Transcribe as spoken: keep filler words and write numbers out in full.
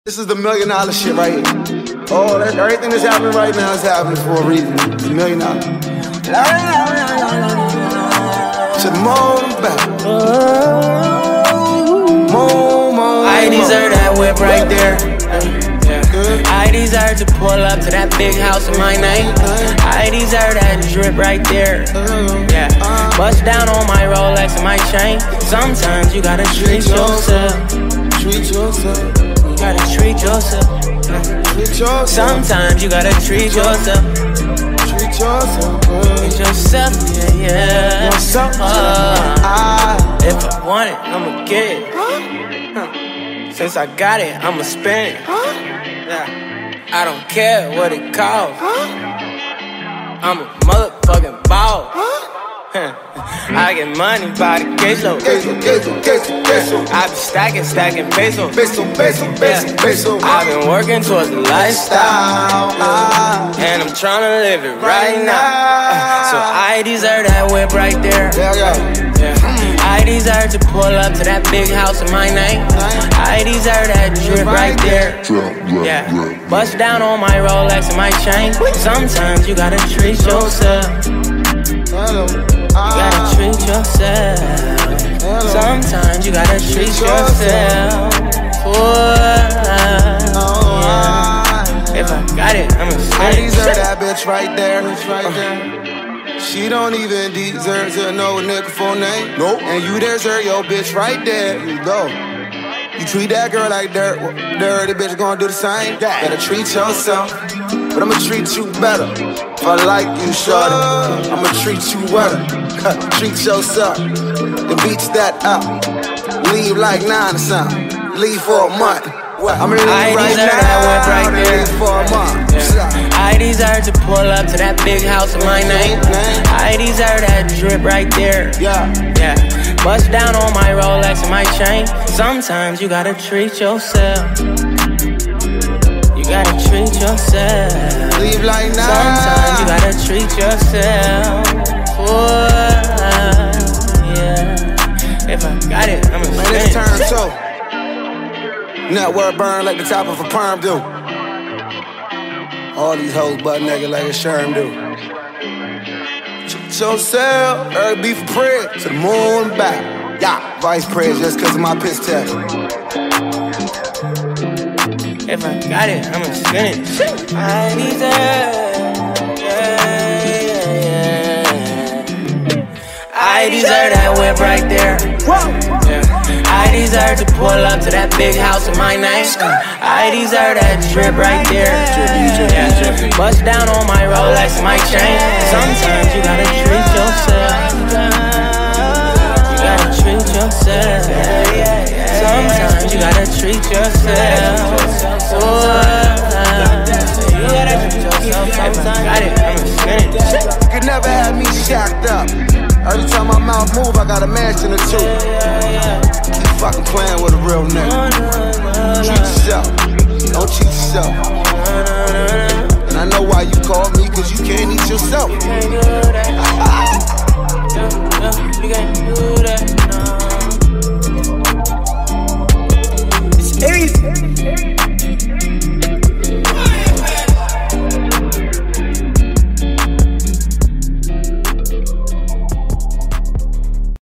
This is the million dollar shit right here. Oh, that, everything that's happening right now is happening for a reason. It's a million dollars. To the moon back. Moon, moon, I deserve that whip right there. I deserve to pull up to that big house in my name. I deserve that drip right there. Yeah, bust down on my Rolex and my chain. Sometimes you gotta treat yourself. Treat yourself. You gotta treat yourself. Treat yourself. Sometimes you gotta treat yourself. Treat yourself. Treat yourself, yeah, yeah. Yourself. Uh, if I want it, I'ma get it. Huh. Since I got it, I'ma spend it. Yeah. I don't care what it costs. I'm a motherfucking ball. I get money by the queso. Queso, queso, queso, queso. I be stacking, stacking peso. Peso, peso, peso, peso. I've been working towards the lifestyle, and I'm trying to live it right now. So I deserve that whip right there. Yeah, yeah. I deserve to pull up to that big house in my name. I deserve that drip right there. Yeah, bust down on my Rolex and my chain. Sometimes you gotta treat yourself. You gotta treat yourself. Sometimes you gotta treat yourself. Oh, yeah. If I got it, I'ma I spend it. deserve that bitch right there. Right there. She don't even deserve to know a nigga full name. Nope. And you deserve your bitch right there. You go. You treat that girl like dirt, dirty bitch gonna do the same. Better treat yourself, but I'ma treat you better. If I like you, shorty, I'ma treat you better. Treat yourself, then beats that up. Leave like nine or something. Leave for a month. I'ma leave I right deserve now. that whip right there. Leave for a month. I deserve to pull up to that big house in my name. I deserve that drip right there. Yeah, yeah. Bust down on my Rolex and my chain. Sometimes you gotta treat yourself. You gotta treat yourself. leave like nine. Sometimes you gotta treat yourself. Oh, yeah. If I got it, I'ma Man, spend it's turn it. so. Network burn like the top of a perm do. All these hoes butt naked like a sherm do. Treat yourself, early beef for prayer, to the moon and back. Yeah, vice prayer just cause of my piss test. If I got it, I'ma spend it. I deserve, yeah, yeah, yeah. I deserve that whip right there. Yeah. I deserve to pull up to that big house in my name. I deserve that drip right there. Yeah. Bust down on my Rolex and my chain. Sometimes you gotta treat yourself. You gotta treat yourself. Sometimes you gotta treat yourself. Oh, you gotta treat yourself. If I got it, I'ma spend it. You can never have me shacked up. Every time my mouth move, I got a mansion or two. Keep fucking playing with a real nigga. Treat yourself, don't cheat yourself. And I know why you call me, cause you can't eat yourself. You can't do that. You can't do